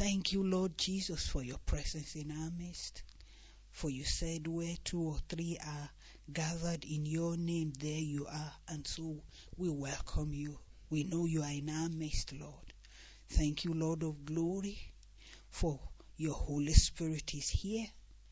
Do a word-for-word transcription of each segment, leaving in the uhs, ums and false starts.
Thank you, Lord Jesus, for your presence in our midst. For you said where two or three are gathered in your name, there you are. And so we welcome you. We know you are in our midst, Lord. Thank you, Lord of glory, for your Holy Spirit is here.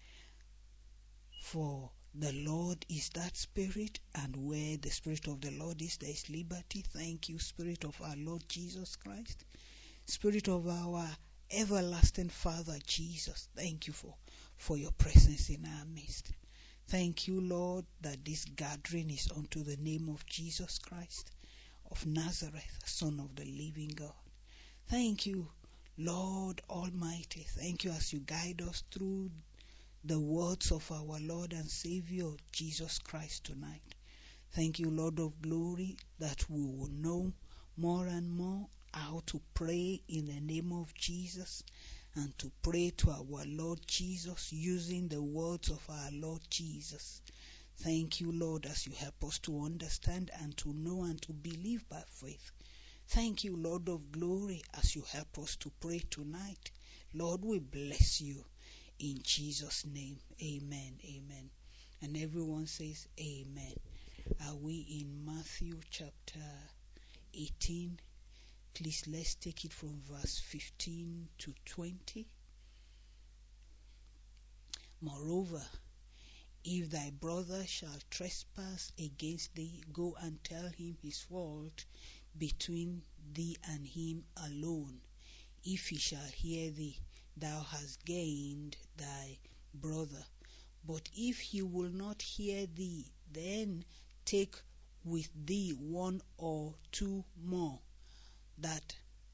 For the Lord is that Spirit, and where the Spirit of the Lord is, there is liberty. Thank you, Spirit of our Lord Jesus Christ. Spirit of our everlasting Father Jesus, thank you for, for your presence in our midst. Thank you, Lord, that this gathering is unto the name of Jesus Christ of Nazareth, Son of the living God. Thank you, Lord Almighty. Thank you as you guide us through the words of our Lord and Savior Jesus Christ tonight. Thank you, Lord of glory, that we will know more and more how to pray in the name of Jesus, and to pray to our Lord Jesus using the words of our Lord Jesus. Thank you, Lord, as you help us to understand and to know and to believe by faith. Thank you, Lord of glory, as you help us to pray tonight. Lord, we bless you in Jesus' name. Amen. Amen. And everyone says amen. Are we in Matthew chapter eighteen? Please, let's take it from verse fifteen to twenty. Moreover, if thy brother shall trespass against thee, go and tell him his fault between thee and him alone. If he shall hear thee, thou hast gained thy brother. But if he will not hear thee, then take with thee one or two more, that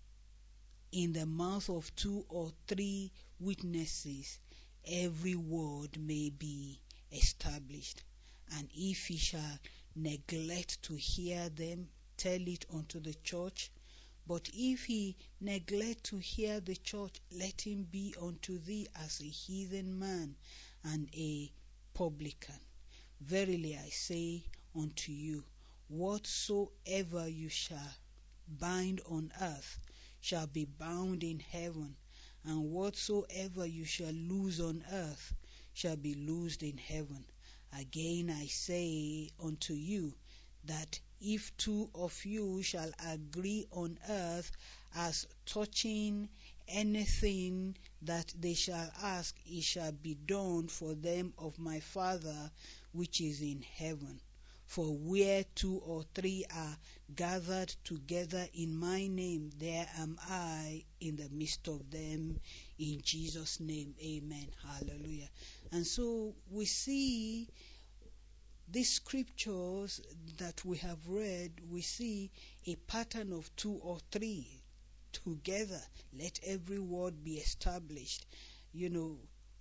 in the mouth of two or three witnesses every word may be established. And if he shall neglect to hear them, tell it unto the church. But if he neglect to hear the church, let him be unto thee as a heathen man and a publican. Verily I say unto you, whatsoever you shall bind on earth shall be bound in heaven, and whatsoever you shall loose on earth shall be loosed in heaven. Again I say unto you, that if two of you shall agree on earth as touching anything that they shall ask, it shall be done for them of my Father which is in heaven. For where two or three are gathered together in my name, there am I in the midst of them. In Jesus' name, amen. Hallelujah. And so we see these scriptures that we have read, we see a pattern of two or three together. Let every word be established. You know,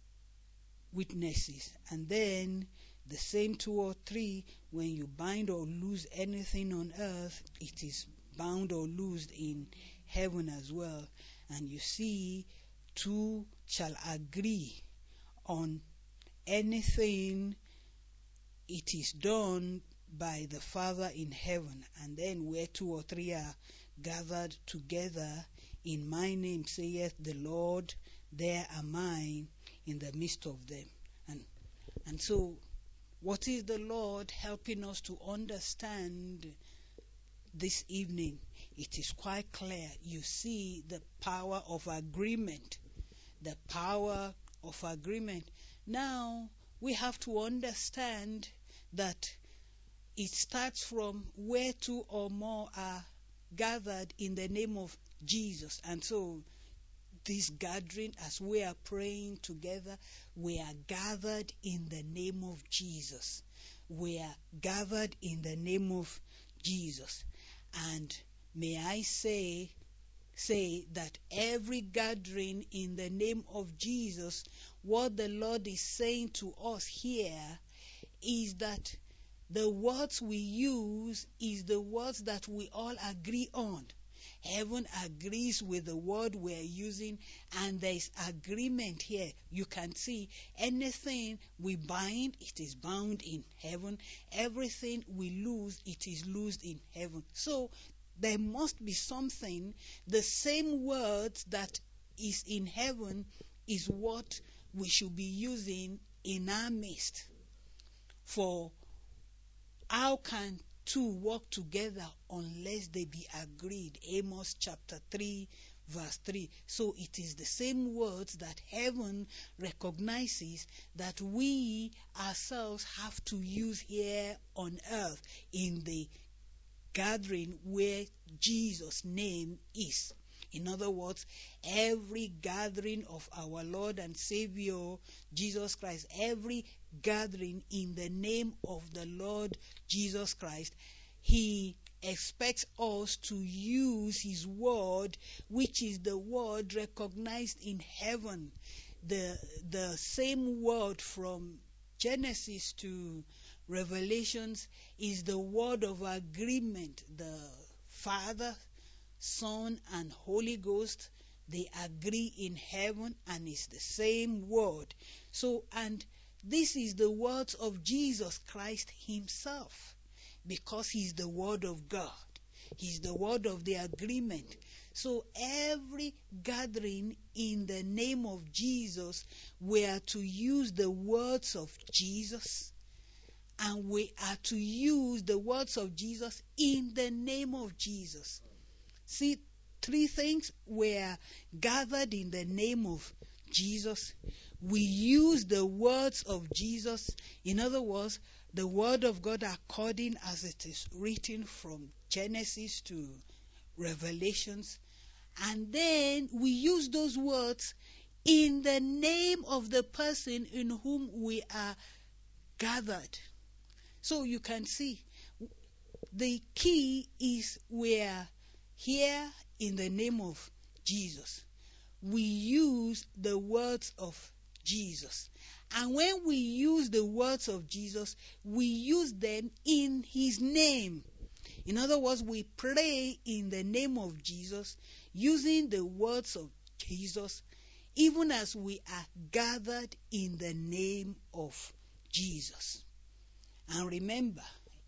witnesses. And then the same two or three, when you bind or loose anything on earth, it is bound or loosed in heaven as well. And you see, two shall agree on anything, it is done by the Father in heaven. And then where two or three are gathered together in my name, saith the Lord, there am I in the midst of them. And and so what is the Lord helping us to understand this evening? It is quite clear. You see the power of agreement. The power of agreement. Now, we have to understand that it starts from where two or more are gathered in the name of Jesus. And so, this gathering, as we are praying together, we are gathered in the name of Jesus. We are gathered in the name of Jesus. And may I say, say that every gathering in the name of Jesus, what the Lord is saying to us here is that the words we use is the words that we all agree on. Heaven agrees with the word we're using, and there is agreement here. You can see anything we bind, it is bound in heaven. Everything we lose, it is loosed in heaven. So there must be something, the same words that is in heaven is what we should be using in our midst. For how can two walk together unless they be agreed? Amos chapter three verse three. So it is the same words that heaven recognizes that we ourselves have to use here on earth in the gathering where Jesus' name is. In other words, every gathering of our Lord and Savior Jesus Christ, every gathering in the name of the Lord Jesus Christ, He expects us to use His word, which is the word recognized in heaven. The, the same word from Genesis to Revelations is the word of agreement. The Father, Son, and Holy Ghost, they agree in heaven, and it's the same word. So, and this is the words of Jesus Christ Himself, because He's the Word of God. He's the word of the agreement. So every gathering in the name of Jesus, we are to use the words of Jesus, and we are to use the words of Jesus in the name of Jesus. See, three things. We are gathered in the name of Jesus. We use the words of Jesus. In other words, the word of God according as it is written from Genesis to Revelations. And then we use those words in the name of the person in whom we are gathered. So you can see, the key is we are here in the name of Jesus. We use the words of Jesus. And when we use the words of Jesus, we use them in His name. In other words, we pray in the name of Jesus, using the words of Jesus, even as we are gathered in the name of Jesus. And remember,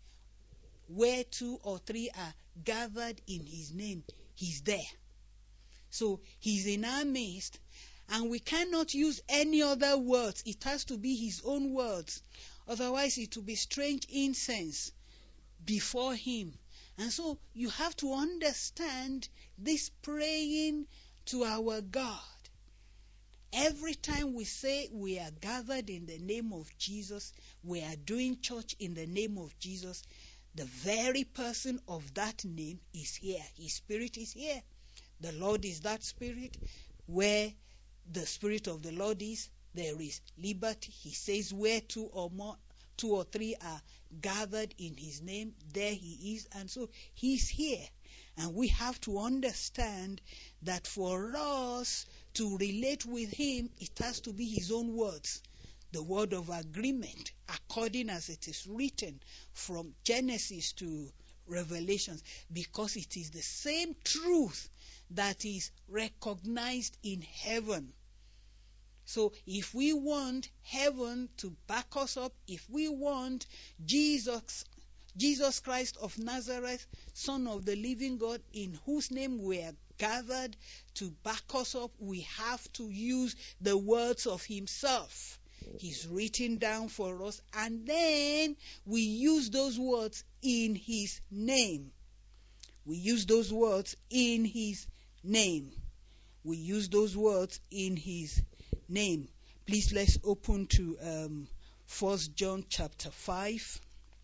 where two or three are gathered in His name, He's there. So He's in our midst, and we cannot use any other words. It has to be His own words. Otherwise, it will be strange incense before Him. And so you have to understand this praying to our God. Every time we say we are gathered in the name of Jesus, we are doing church in the name of Jesus, the very person of that name is here. His Spirit is here. The Lord is that Spirit. Where the Spirit of the Lord is, there is liberty. He says where two or more, two or three are gathered in His name, there He is. And so He's here. And we have to understand that for us to relate with Him, it has to be His own words. The word of agreement, according as it is written from Genesis to Revelations, because it is the same truth that is recognized in heaven. So if we want heaven to back us up, if we want Jesus, Jesus Christ of Nazareth, Son of the living God, in whose name we are gathered, to back us up, we have to use the words of Himself. He's written down for us, and then we use those words in His name. We use those words in His name. We use those words in His name. Please, let's open to um, First John chapter five.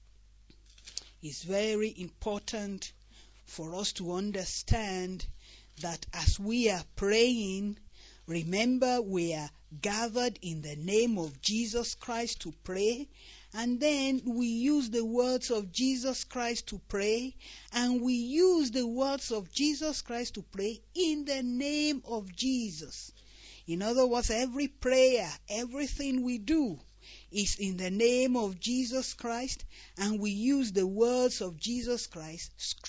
It's very important for us to understand that as we are praying, remember we are gathered in the name of Jesus Christ to pray, and then we use the words of Jesus Christ to pray, and we use the words of Jesus Christ to pray in the name of Jesus. In other words, every prayer, everything we do is in the name of Jesus Christ, and we use the words of Jesus Christ,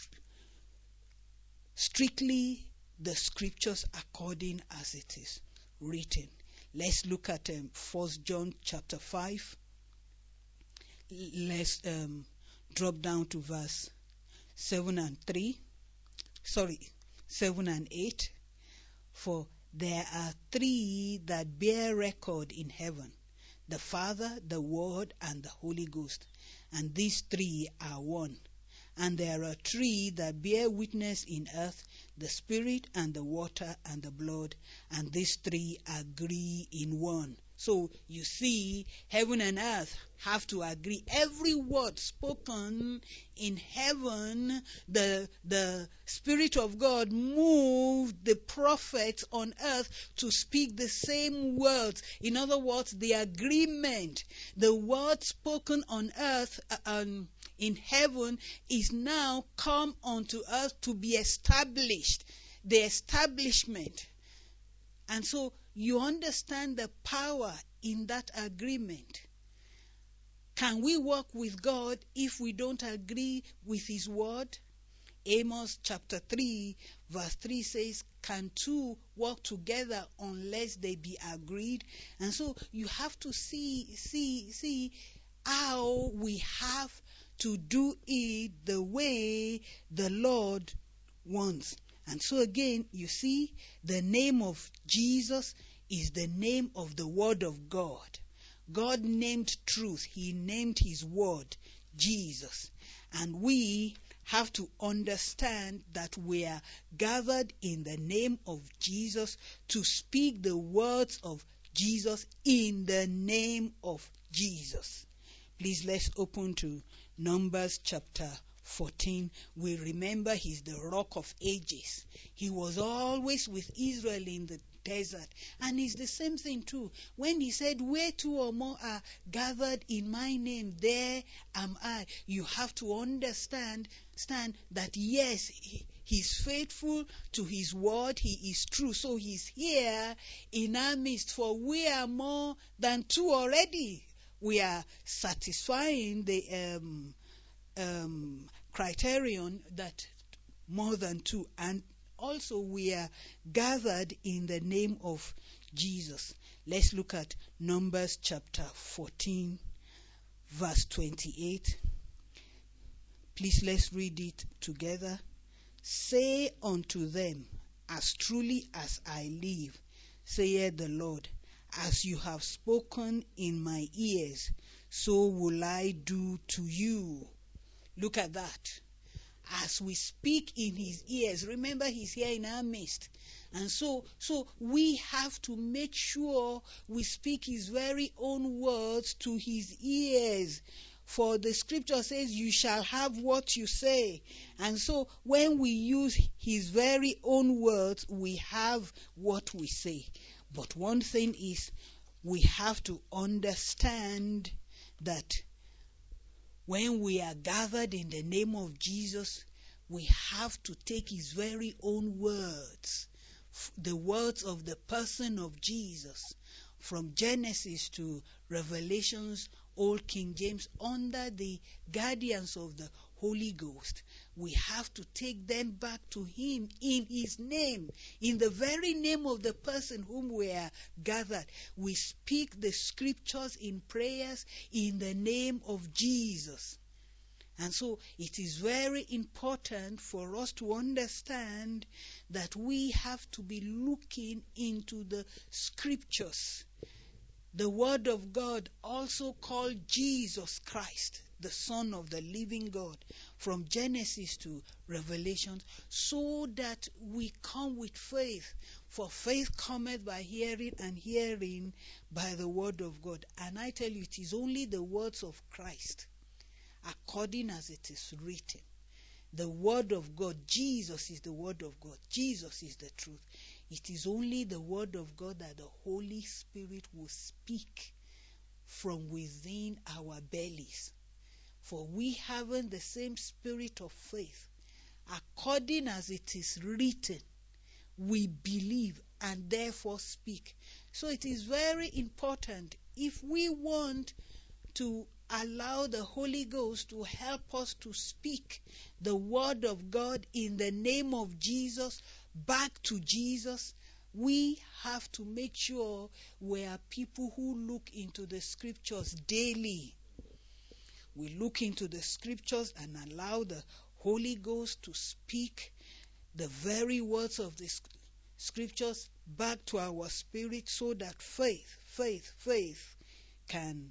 strictly the scriptures according as it is written. Let's look at um, First John chapter five. Let's um, drop down to verse seven and three. Sorry, seven and eight. For There are three that bear record in heaven: the Father, the Word, and the Holy Ghost. And these three are one. And there are three that bear witness in earth: the Spirit, and the water, and the blood. And these three agree in one. So you see, heaven and earth have to agree. Every word spoken in heaven, the, the Spirit of God moved the prophets on earth to speak the same words. In other words, the agreement, the word spoken on earth, uh, um, in heaven, is now come unto earth to be established. The establishment. And so you understand the power in that agreement. Can we walk with God if we don't agree with His word? Amos chapter three verse three says, can two walk together unless they be agreed? And so you have to see, see, see how we have to do it the way the Lord wants. And so again, you see, the name of Jesus is the name of the Word of God. God named truth. He named His Word, Jesus. And we have to understand that we are gathered in the name of Jesus to speak the words of Jesus in the name of Jesus. Please, let's open to Numbers chapter fourteen. We remember He's the Rock of Ages. He was always with Israel in the desert. And it's the same thing too. When He said, where two or more are gathered in my name, there am I. You have to understand stand that yes, he, He's faithful to His word. He is true. So He's here in our midst, for we are more than two already. We are satisfying the um, um, criterion that more than two, and also we are gathered in the name of Jesus. Let's look at Numbers chapter fourteen verse twenty-eight. Please, let's read it together. Say unto them, as truly as I live, saith the Lord, as you have spoken in my ears, so will I do to you. Look at that. As we speak in His ears, remember He's here in our midst. And so, so we have to make sure we speak His very own words to His ears. For the scripture says, you shall have what you say. And so when we use His very own words, we have what we say. But one thing is, we have to understand that when we are gathered in the name of Jesus, we have to take His very own words, the words of the person of Jesus, from Genesis to Revelations, Old King James, under the guidance of the Holy Ghost. We have to take them back to Him in His name, in the very name of the person whom we are gathered. We speak the scriptures in prayers in the name of Jesus. And so it is very important for us to understand that we have to be looking into the scriptures. The Word of God, also called Jesus Christ, the Son of the living God, from Genesis to Revelation, so that we come with faith. For faith cometh by hearing, and hearing by the Word of God. And I tell you, it is only the words of Christ, according as it is written. The Word of God, Jesus is the Word of God. Jesus is the truth. It is only the Word of God that the Holy Spirit will speak from within our bellies. For we haven't the same spirit of faith. According as it is written, we believe and therefore speak. So it is very important, if we want to allow the Holy Ghost to help us to speak the Word of God in the name of Jesus back to Jesus, we have to make sure we are people who look into the scriptures daily. We look into the scriptures and allow the Holy Ghost to speak the very words of the scriptures back to our spirit so that faith, faith, faith can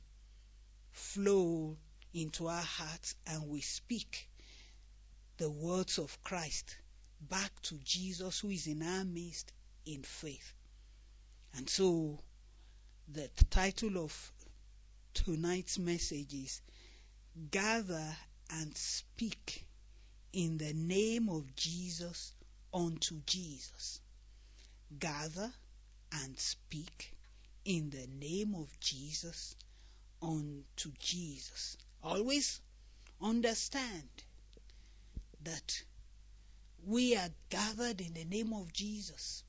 flow into our hearts, and we speak the words of Christ back to Jesus who is in our midst in faith. And so the title of tonight's message is Gather and Speak in the Name of Jesus unto Jesus. Gather and speak in the name of Jesus unto Jesus. Always understand that we are gathered in the name of Jesus.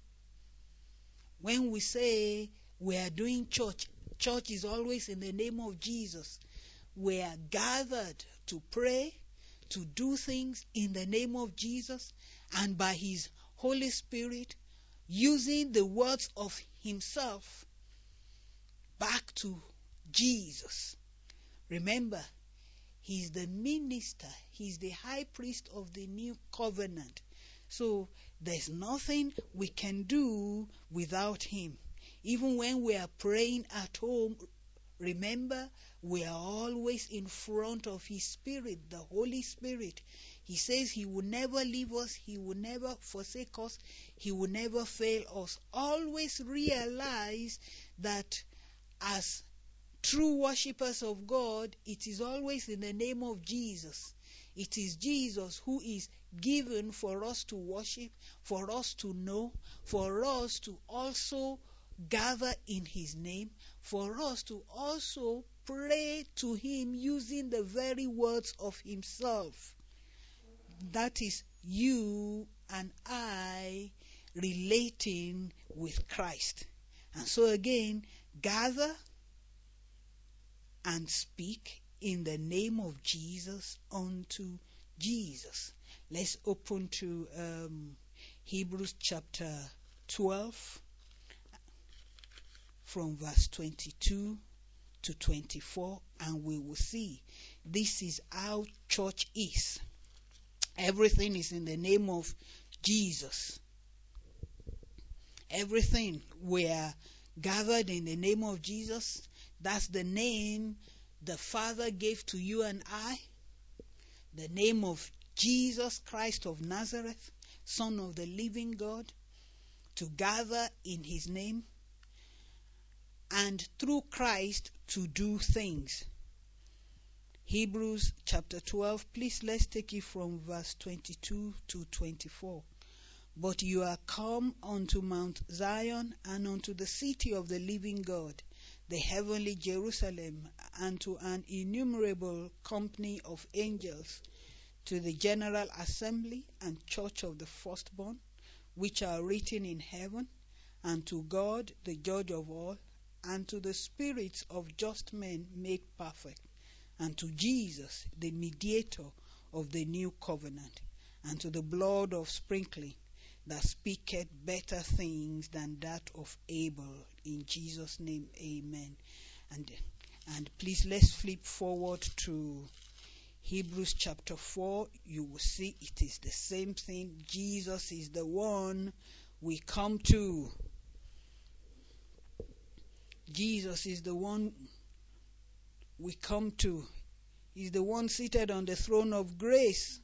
When we say we are doing church, church is always in the name of Jesus. We are gathered to pray, to do things in the name of Jesus, and by His Holy Spirit, using the words of Himself back to Jesus. Remember, He's the minister, He's the high priest of the new covenant. So there's nothing we can do without Him. Even when we are praying at home, remember, we are always in front of His Spirit, the Holy Spirit. He says He will never leave us, He will never forsake us, He will never fail us. Always realize that as true worshippers of God, it is always in the name of Jesus. It is Jesus who is given for us to worship, for us to know, for us to also gather in His name, for us to also pray to Him using the very words of Himself. That is you and I relating with Christ. And so again, gather and speak in the name of Jesus unto Jesus. Let's open to um, Hebrews chapter twelve from verse twenty-two to twenty-four, and we will see this is how church is. Everything is in the name of Jesus. Everything, we are gathered in the name of Jesus. That's the name the Father gave to you and I. The name of Jesus Christ of Nazareth, Son of the living God, to gather in His name, and through Christ to do things. Hebrews chapter twelve, please let's take it from verse twenty-two to twenty-four. But you are come unto Mount Zion, and unto the city of the living God, the heavenly Jerusalem, and to an innumerable company of angels, to the general assembly and church of the firstborn, which are written in heaven, and to God the judge of all, and to the spirits of just men made perfect, and to Jesus the mediator of the new covenant, and to the blood of sprinkling that speaketh better things than that of Abel. In Jesus' name, amen. And and please let's flip forward to Hebrews chapter four. You will see it is the same thing. Jesus is the one we come to. Jesus is the one we come to. He's the one seated on the throne of grace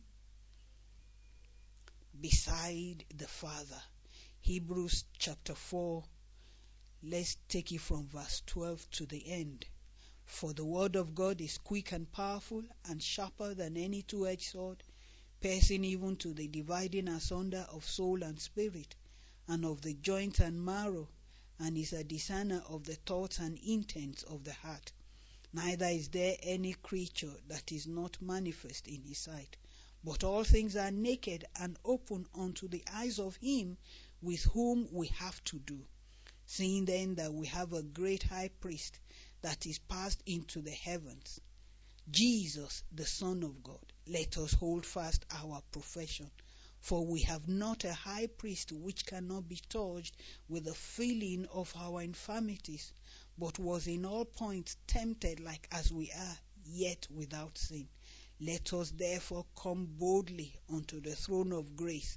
beside the Father. Hebrews chapter four, let's take it from verse twelve to the end. For the word of God is quick and powerful, and sharper than any two-edged sword, piercing even to the dividing asunder of soul and spirit, and of the joints and marrow, and is a discerner of the thoughts and intents of the heart. Neither is there any creature that is not manifest in His sight, but all things are naked and open unto the eyes of Him with whom we have to do. Seeing then that we have a great high priest that is passed into the heavens, Jesus the Son of God, let us hold fast our profession. For we have not a high priest which cannot be touched with the feeling of our infirmities, but was in all points tempted like as we are, yet without sin. Let us therefore come boldly unto the throne of grace,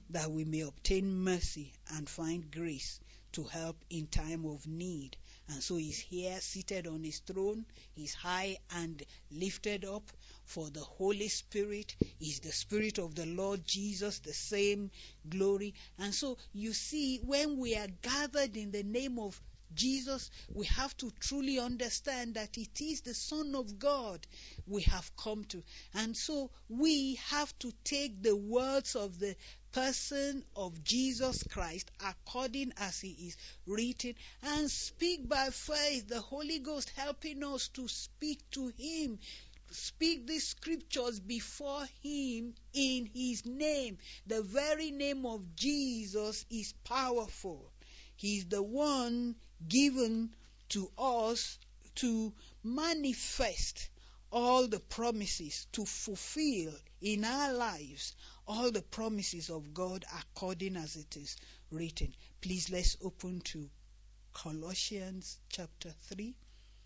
that we may obtain mercy and find grace to help in time of need. And so he's here seated on his throne. He's high and lifted up. For the Holy Spirit is the Spirit of the Lord Jesus, the same glory. And so you see, when we are gathered in the name of Jesus, we have to truly understand that it is the Son of God we have come to. And so we have to take the words of the person of Jesus Christ according as he is written and speak by faith, the Holy Ghost helping us to speak to him, speak these scriptures before him in his name. The very name of Jesus is powerful. He's the one given to us to manifest all the promises, to fulfill in our lives all the promises of God according as it is written. Please, let's open to Colossians chapter three,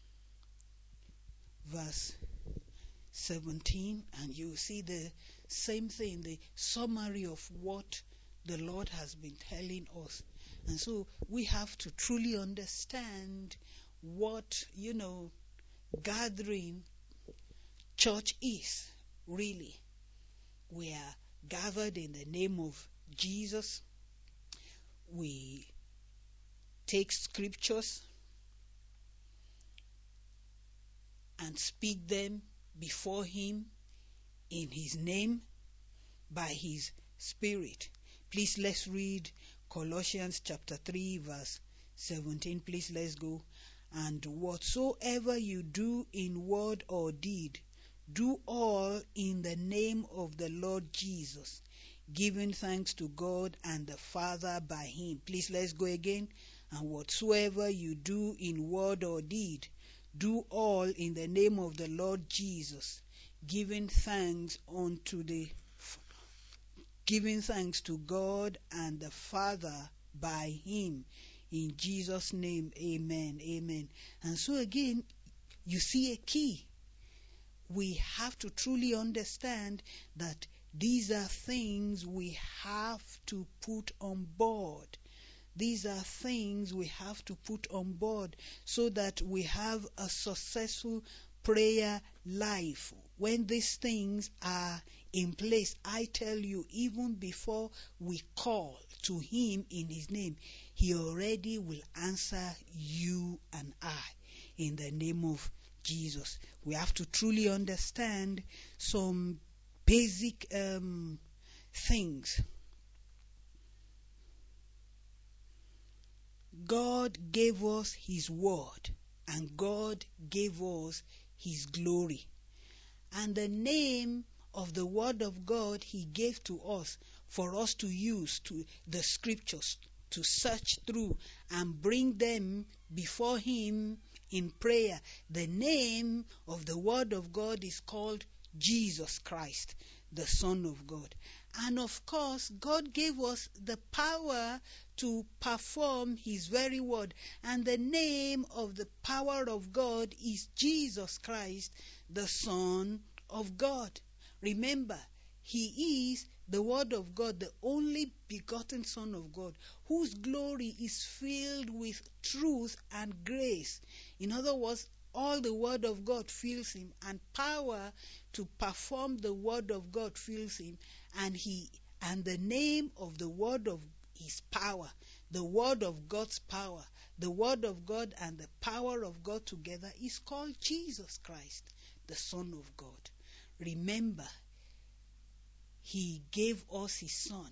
verse seventeen, and you see the same thing, the summary of what the Lord has been telling us. And so we have to truly understand what, you know, gathering church is really. We are gathered in the name of Jesus. We take scriptures and speak them before him in his name by his Spirit. Please, let's read Colossians chapter three, verse seventeen. Please, let's go. And whatsoever you do in word or deed, do all in the name of the Lord Jesus, giving thanks to God and the Father by him. Please, let's go again. And whatsoever you do in word or deed, do all in the name of the Lord Jesus, giving thanks unto the giving thanks to God and the Father by him. In Jesus' name, amen, amen. And so again, you see a key. We have to truly understand that these are things we have to put on board. These are things we have to put on board so that we have a successful prayer life. When these things are in place, I tell you, even before we call to him in his name, he already will answer you and I in the name of Jesus. We have to truly understand some basic um, things. God gave us his word, and God gave us his glory. And the name of the word of God he gave to us for us to use to the scriptures, to search through and bring them before him in prayer. The name of the word of God is called Jesus Christ, the Son of God. And of course, God gave us the power to perform his very word. And the name of the power of God is Jesus Christ, the Son of God. Remember, he is the Word of God, the only begotten Son of God, whose glory is filled with truth and grace. In other words, all the Word of God fills him, and power to perform the Word of God fills him, and he and the name of the Word of his power, the Word of God's power, the Word of God and the power of God together is called Jesus Christ, the Son of God. Remember, he gave us his Son.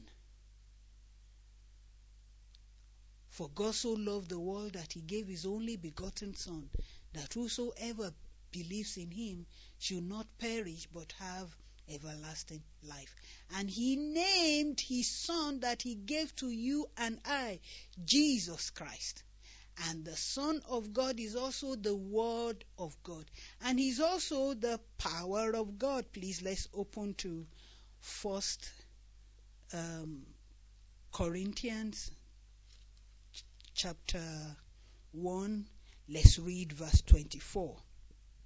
For God so loved the world that he gave his only begotten Son, that whosoever believes in him should not perish but have everlasting life. And he named his Son that he gave to you and I, Jesus Christ. And the Son of God is also the Word of God. And he's also the power of God. Please, let's open to First um, Corinthians chapter one. Let's read verse twenty-four.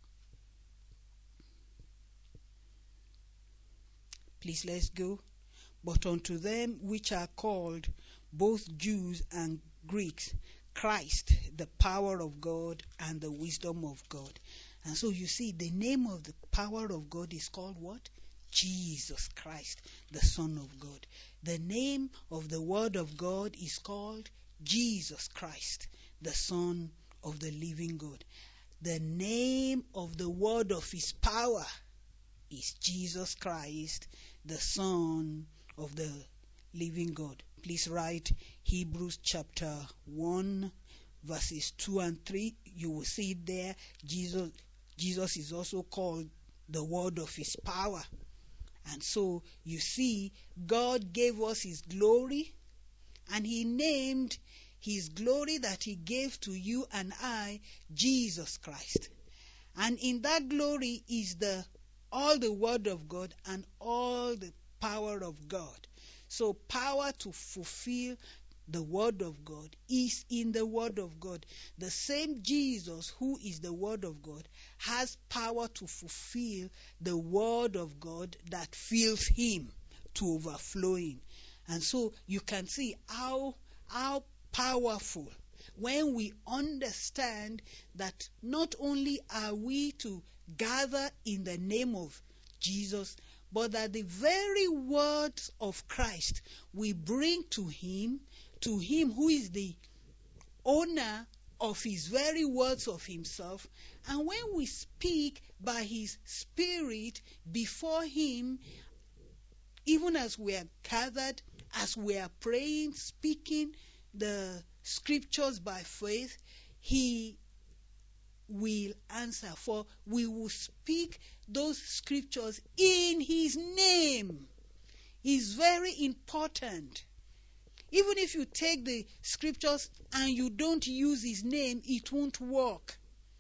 Please, let's go. But unto them which are called, both Jews and Greeks, Christ, the power of God and the wisdom of God. And so you see, the name of the power of God is called what? Jesus Christ, the Son of God. The name of the Word of God is called Jesus Christ, the Son of the living God. The name of the word of his power is Jesus Christ, the Son of the living God. Please write Hebrews chapter one, verses two and three. You will see it there. Jesus, Jesus is also called the word of his power. And so you see, God gave us his glory, and he named his glory that he gave to you and I, Jesus Christ. And in that glory is the all the word of God and all the power of God. So power to fulfill the word of God is in the word of God. The same Jesus who is the word of God has power to fulfill the word of God that fills him to overflowing. And so you can see how how powerful when we understand that not only are we to gather in the name of Jesus, but that the very words of Christ we bring to him, to him who is the owner of his very words of himself. And when we speak by his Spirit before him, even as we are gathered, as we are praying, speaking the scriptures by faith, he will answer. For we will speak those scriptures in his name. It's very important. Even if you take the scriptures and you don't use his name, it won't work.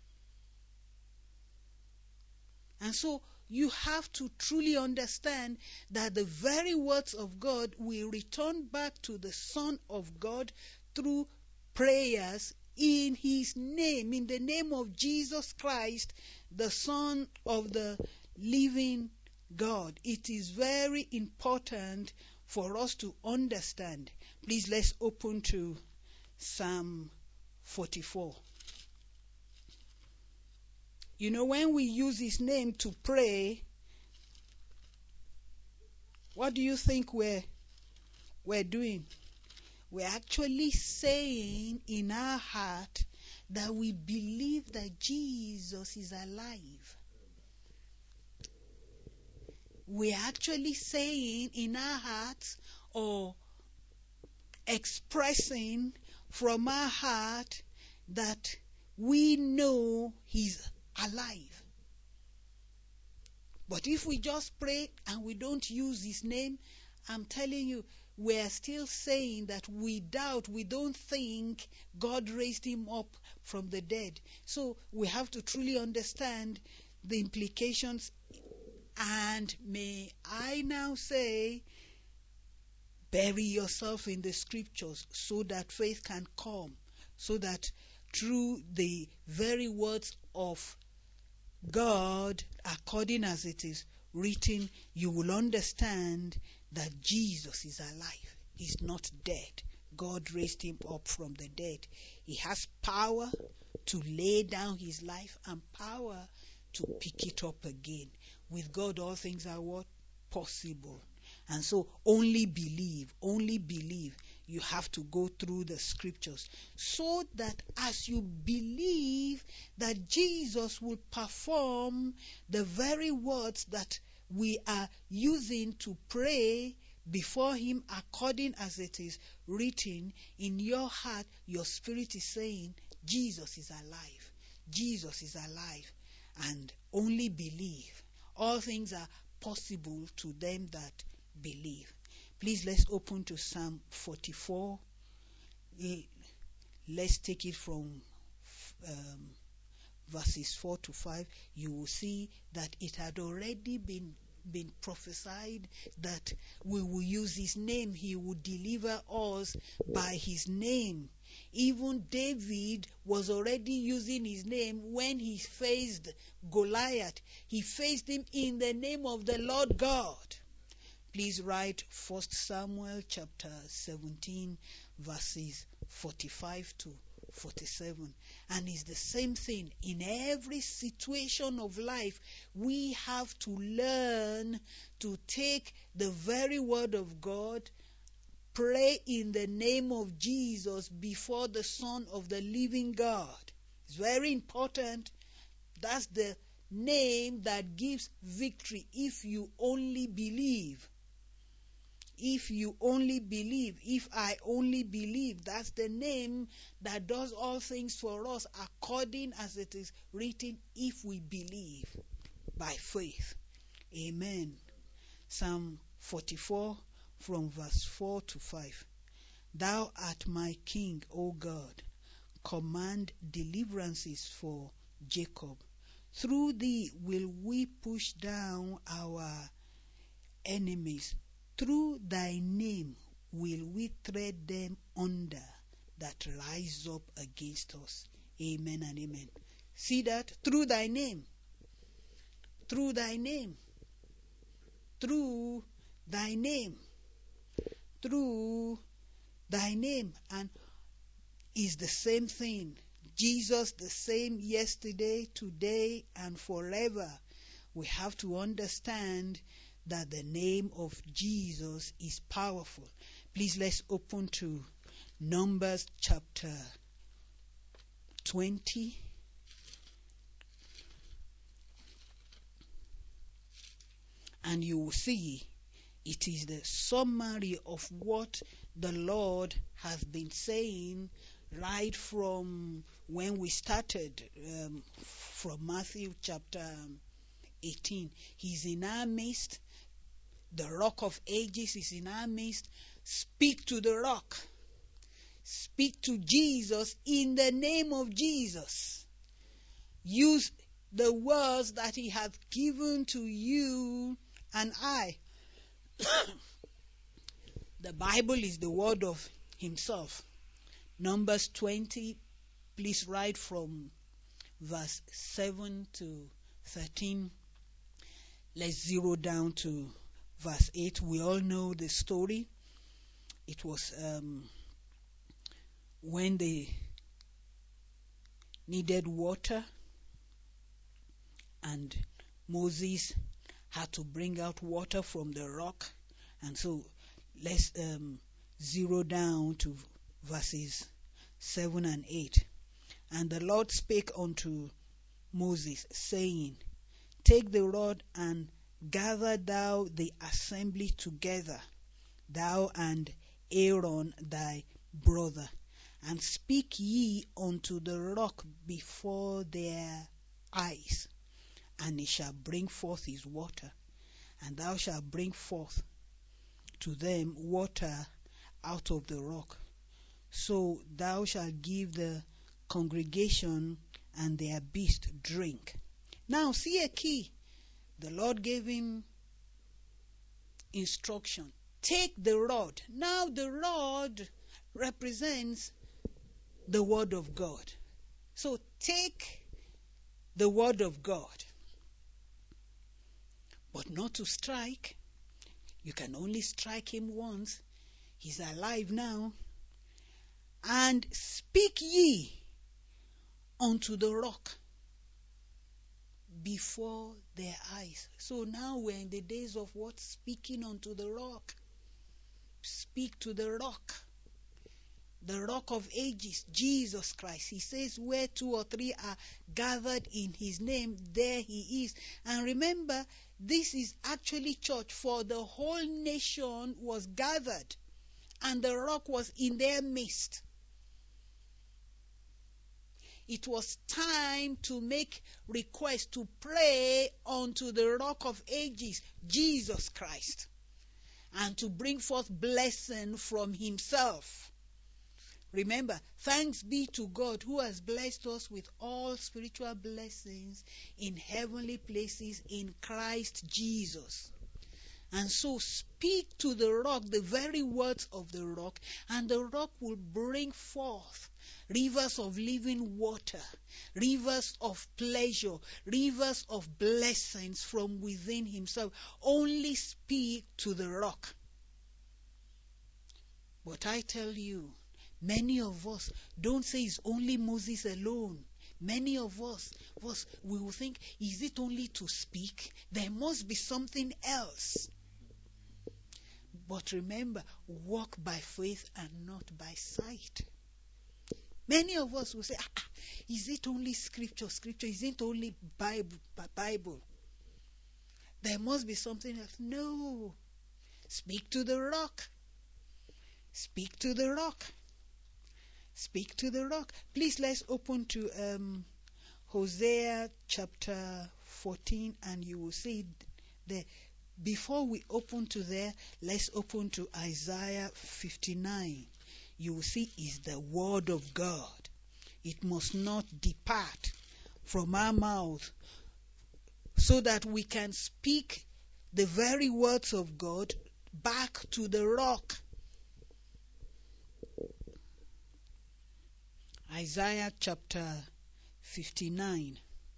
And so you have to truly understand that the very words of God will return back to the Son of God through prayers in his name, in the name of Jesus Christ, the Son of the living God. It is very important for us to understand. Please, let's open to Psalm forty-four. You know, when we use his name to pray, what do you think we're, we're doing? We're actually saying in our heart that we believe that Jesus is alive. We're actually saying in our hearts, or expressing from our heart, that we know he's alive. But if we just pray and we don't use his name, I'm telling you, we're still saying that we doubt, we don't think God raised him up from the dead. So we have to truly understand the implications. And may I now say, bury yourself in the scriptures so that faith can come, so that through the very words of God, according as it is written, you will understand that Jesus is alive. He's not dead. God raised him up from the dead. He has power to lay down his life and power to pick it up again. With God, all things are what? Possible. And so only believe, only believe. You have to go through the scriptures so that as you believe that Jesus will perform the very words that we are using to pray before him, according as it is written, in your heart, your spirit is saying, Jesus is alive. Jesus is alive. And only believe. All things are possible to them that believe. Please, let's open to Psalm forty-four. Let's take it from um, verses four to five. You will see that it had already been been prophesied that we will use his name. He will deliver us by his name. Even David was already using his name when he faced Goliath. He faced him in the name of the Lord God. Please write First Samuel chapter seventeen, verses forty-five to forty-seven. And it's the same thing. In every situation of life, we have to learn to take the very word of God, pray in the name of Jesus before the Son of the living God. It's very important. That's the name that gives victory if you only believe. If you only believe, if I only believe, that's the name that does all things for us according as it is written, if we believe by faith. Amen. Psalm forty-four from verse four to five. Thou art my King, O God. Command deliverances for Jacob. Through thee will we push down our enemies. Through thy name will we tread them under that rise up against us. Amen and amen. See that? Through thy name. Through thy name. Through thy name. Through thy name. And is the same thing. Jesus the same yesterday, today, and forever. We have to understand that the name of Jesus is powerful. Please let's open to Numbers chapter twenty. And you will see it is the summary of what the Lord has been saying right from when we started um, from Matthew chapter eighteen. He's in our midst. The Rock of Ages is in our midst. Speak to the rock. Speak to Jesus in the name of Jesus. Use the words that he hath given to you and I. The Bible is the word of himself. Numbers twenty, please write from verse seven to thirteen. Let's zero down to verse eight. We all know the story. It was um, when they needed water, and Moses had to bring out water from the rock. And so let's um, zero down to verses seven and eight. And the Lord spake unto Moses, saying, Take the rod and gather thou the assembly together, thou and Aaron thy brother, and speak ye unto the rock before their eyes, and it shall bring forth his water, and thou shalt bring forth to them water out of the rock. So thou shalt give the congregation and their beast drink. Now see a key. The Lord gave him instruction. Take the rod. Now the rod represents the word of God. So take the word of God. But not to strike. You can only strike him once. He's alive now. And speak ye unto the rock before their eyes. So now we're in the days of what? Speaking unto the rock. Speak to the rock. The Rock of Ages, Jesus Christ. He says where two or three are gathered in his name, there he is. And remember, this is actually church, for the whole nation was gathered and the rock was in their midst. It was time to make request, to pray unto the Rock of Ages, Jesus Christ, and to bring forth blessing from himself. Remember, thanks be to God who has blessed us with all spiritual blessings in heavenly places in Christ Jesus. And so speak to the rock, the very words of the rock, and the rock will bring forth rivers of living water, rivers of pleasure, rivers of blessings from within himself. Only speak to the rock. But I tell you, many of us don't say it's only Moses alone. Many of us, of us, we will think, is it only to speak? There must be something else. But remember, walk by faith and not by sight. Many of us will say, ah, ah, is it only scripture, scripture? Is it only Bible, Bible? There must be something else. No. Speak to the rock. Speak to the rock. Speak to the rock. Please, let's open to um, Hosea chapter fourteen, and you will see there. Before we open to there, let's open to Isaiah fifty-nine. You will see is the word of God. It must not depart from our mouth, so that we can speak the very words of God back to the rock. Isaiah chapter fifty-nine.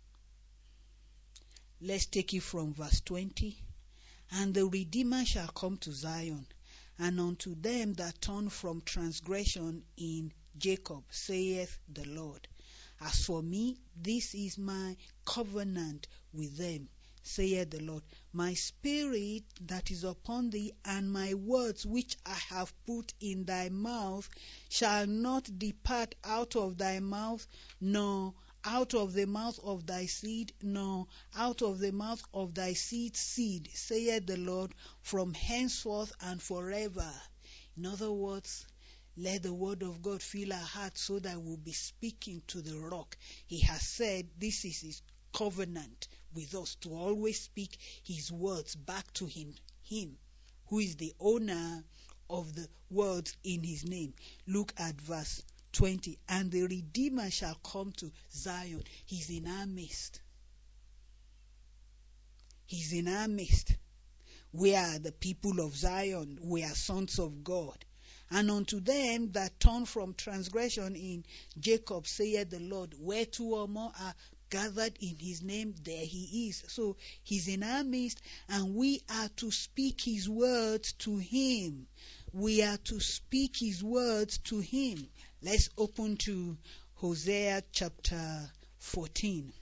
Let's take it from verse twenty. And the Redeemer shall come to Zion, and unto them that turn from transgression in Jacob, saith the Lord. As for me, this is my covenant with them, saith the Lord. My spirit that is upon thee, and my words which I have put in thy mouth, shall not depart out of thy mouth, nor out of the mouth of thy seed, nor out of the mouth of thy seed's seed, saith the Lord, from henceforth and forever. In other words, let the word of God fill our hearts so that we'll be speaking to the rock. He has said this is his covenant with us, to always speak his words back to him, him who is the owner of the words in his name. Look at verse twenty. And the Redeemer shall come to Zion. He's in our midst. He's in our midst. We are the people of Zion. We are sons of God. And unto them that turn from transgression in Jacob, saith the Lord, where two or more are gathered in his name, there he is. So he's in our midst, and we are to speak his words to him. We are to speak his words to him. Let's open to Hosea chapter fourteen.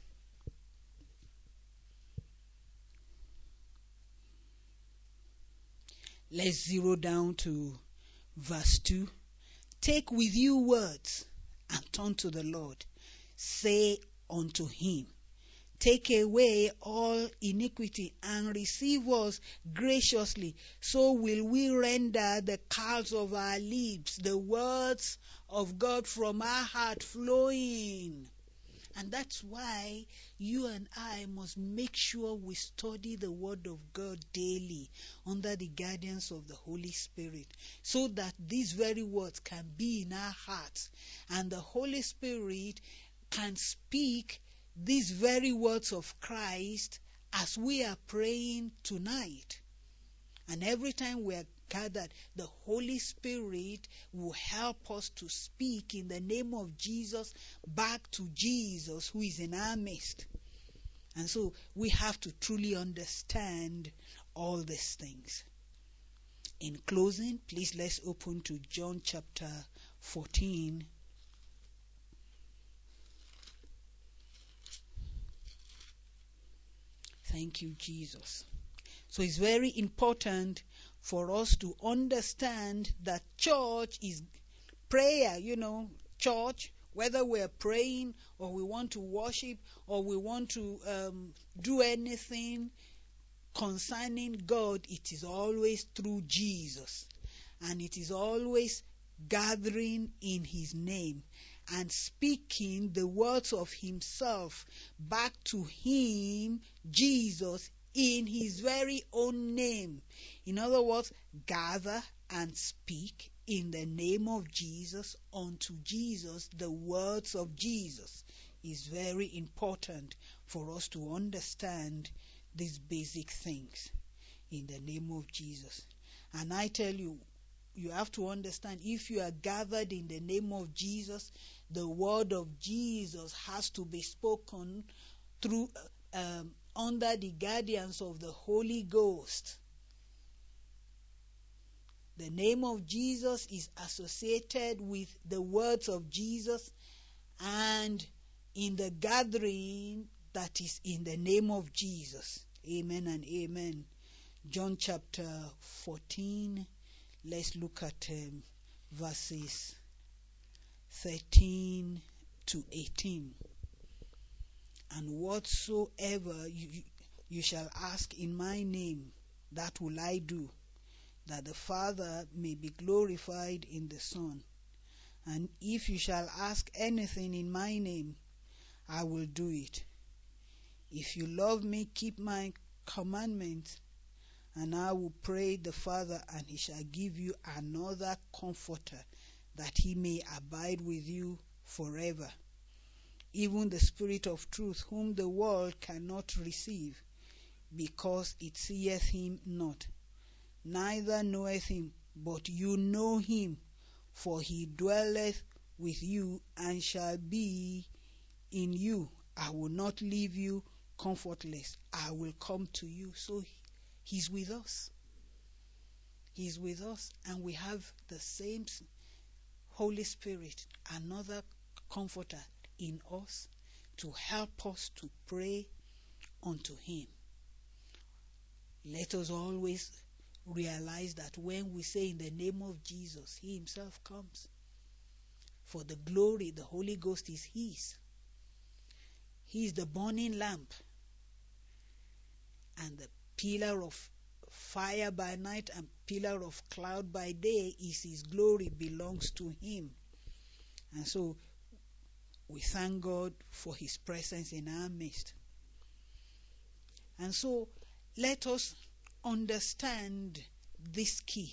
Let's zero down to verse two. Take with you words and turn to the Lord. Say unto him, take away all iniquity and receive us graciously. So will we render the calves of our lips, the words of God from our heart flowing. And that's why you and I must make sure we study the Word of God daily under the guidance of the Holy Spirit, so that these very words can be in our hearts, and the Holy Spirit can speak these very words of Christ as we are praying tonight. And every time we are gathered, the Holy Spirit will help us to speak in the name of Jesus back to Jesus who is in our midst. And so we have to truly understand all these things. In closing, please let's open to John chapter fourteen. Thank you, Jesus. So it's very important for us to understand that church is prayer, you know, church, whether we're praying or we want to worship or we want to um, do anything concerning God, it is always through Jesus. And it is always gathering in his name and speaking the words of himself back to him, Jesus, in his very own name. In other words, gather and speak in the name of Jesus unto Jesus. The words of Jesus is very important for us to understand these basic things in the name of Jesus. And I tell you, you have to understand, if you are gathered in the name of Jesus, the word of Jesus has to be spoken through um, under the guidance of the Holy Ghost. The name of Jesus is associated with the words of Jesus, and in the gathering that is in the name of Jesus. Amen and amen. John chapter fourteen. Let's look at um, verses thirteen to eighteen. And whatsoever you, you shall ask in my name, that will I do, that the Father may be glorified in the Son. And if you shall ask anything in my name, I will do it. If you love me, keep my commandments, and I will pray the Father, and he shall give you another comforter, that he may abide with you forever. Even the Spirit of truth, whom the world cannot receive, because it seeth him not, neither knoweth him, but you know him, for he dwelleth with you and shall be in you. I will not leave you comfortless. I will come to you. So he's with us. He's with us, and we have the same Holy Spirit, another comforter in us, to help us to pray unto him. Let us always realize that when we say in the name of Jesus, he himself comes. For the glory, the Holy Ghost is his. He is the burning lamp, and the pillar of fire by night and pillar of cloud by day is his glory, belongs to him. And so we thank God for his presence in our midst. And so let us understand this key.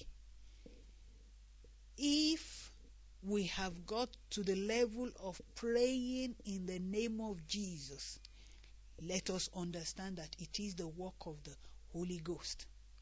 If we have got to the level of praying in the name of Jesus, let us understand that it is the work of the Holy Ghost.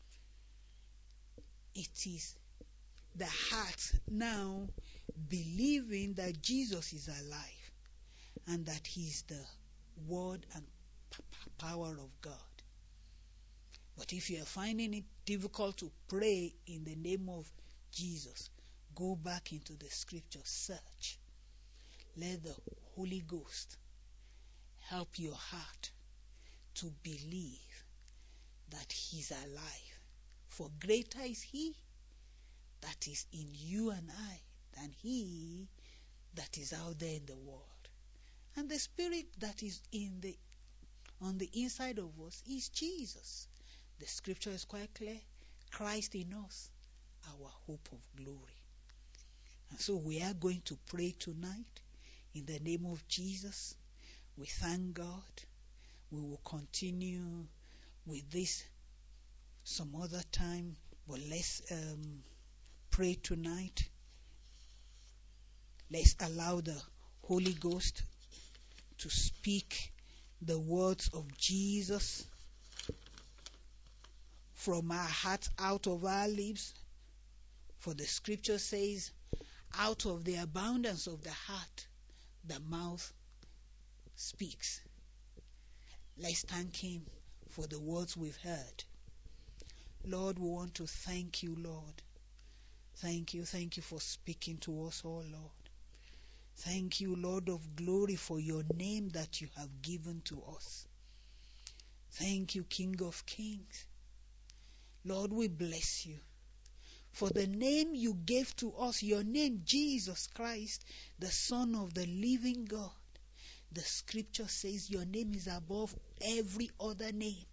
It is the heart now believing that Jesus is alive and that he is the word and p- power of God. But if you are finding it difficult to pray in the name of Jesus, go back into the scripture, search. Let the Holy Ghost help your heart to believe that he's alive. For greater is he that is in you and I than he that is out there in the world. And the Spirit that is in the on the inside of us is Jesus. The scripture is quite clear. Christ in us, our hope of glory. And so we are going to pray tonight in the name of Jesus. We thank God. We will continue with this some other time, but let's um, pray tonight. Let's allow the Holy Ghost to speak the words of Jesus from our hearts, out of our lips. For the scripture says, out of the abundance of the heart, the mouth speaks. Let's thank him for the words we've heard. Lord, we want to thank you, Lord. Thank you, thank you for speaking to us, oh Lord. Thank you, Lord of glory, for your name that you have given to us. Thank you, King of kings. Lord, we bless you for the name you gave to us, your name, Jesus Christ, the Son of the living God. The scripture says your name is above every other name.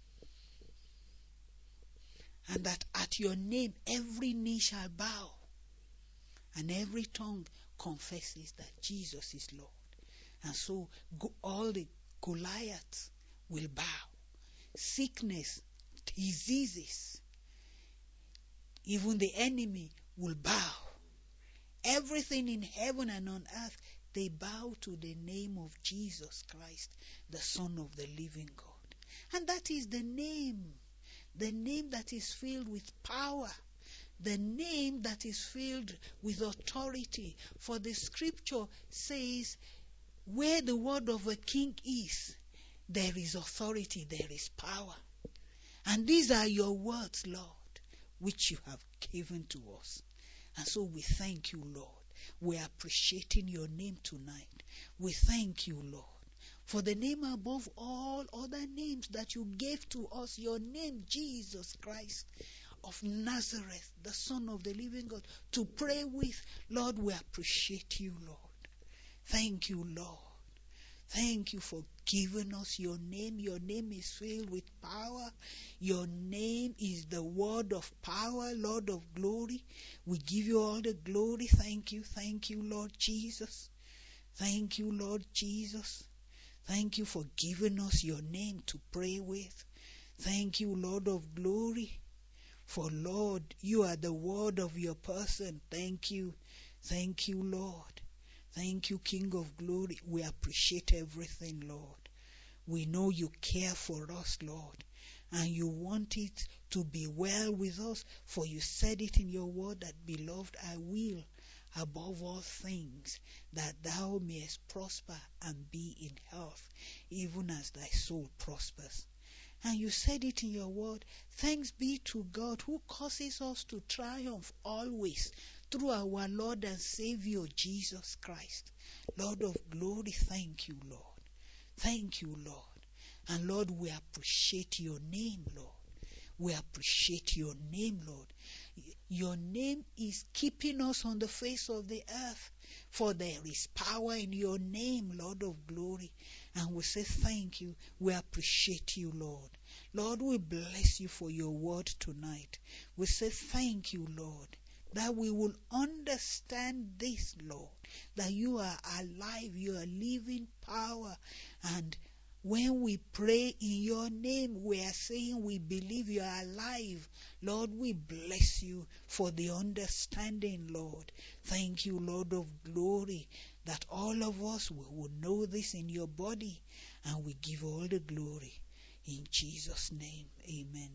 And that at your name every knee shall bow and every tongue confesses that Jesus is Lord. And so go, all the Goliaths will bow. Sickness, diseases, even the enemy will bow. Everything in heaven and on earth, they bow to the name of Jesus Christ, the Son of the living God. And that is the name, the name that is filled with power, the name that is filled with authority. For the scripture says, where the word of a king is, there is authority, there is power. And these are your words, Lord, which you have given to us. And so we thank you, Lord. We are appreciating your name tonight. We thank you, Lord, for the name above all other names that you gave to us, your name, Jesus Christ of Nazareth, the Son of the living God, to pray with. Lord, we appreciate you, Lord. Thank you, Lord. Thank you for giving us your name. Your name is filled with power. Your name is the word of power, Lord of glory. We give you all the glory. Thank you. Thank you, Lord Jesus. Thank you, Lord Jesus. Thank you for giving us your name to pray with. Thank you, Lord of glory. For, Lord, you are the word of your person. Thank you. Thank you, Lord. Thank you, King of glory. We appreciate everything, Lord. We know you care for us, Lord, and you want it to be well with us, for you said it in your word that, beloved, I will, above all things, that thou mayest prosper and be in health, even as thy soul prospers. And you said it in your word, thanks be to God who causes us to triumph always through our Lord and Savior Jesus Christ. Lord of glory, thank you, Lord. Thank you, Lord. And Lord, we appreciate your name, Lord. We appreciate your name, Lord. Your name is keeping us on the face of the earth, for there is power in your name, Lord of glory. And we say thank you. We appreciate you, Lord. Lord, we bless you for your word tonight. We say thank you, Lord, that we will understand this, Lord, that you are alive, you are living power. And when we pray in your name, we are saying we believe you are alive. Lord, we bless you for the understanding, Lord. Thank you, Lord of glory, that all of us will know this in your body, and we give all the glory. In Jesus' name, amen.